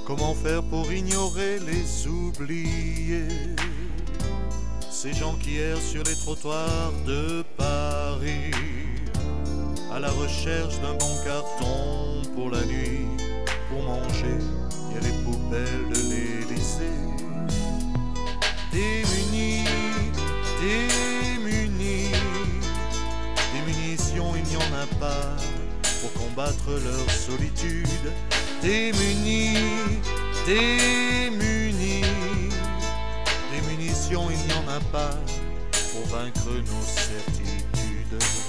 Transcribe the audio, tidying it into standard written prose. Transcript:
Comment faire pour ignorer les oubliés? Ces gens qui errent sur les trottoirs de Paris, à la recherche d'un bon carton pour la nuit, pour manger, il y a les poubelles de l'Élysée. Démunis, démunis, des munitions il n'y en a pas pour combattre leur solitude. Démunis, démunis, des munitions il n'y en a pas pour vaincre nos certitudes.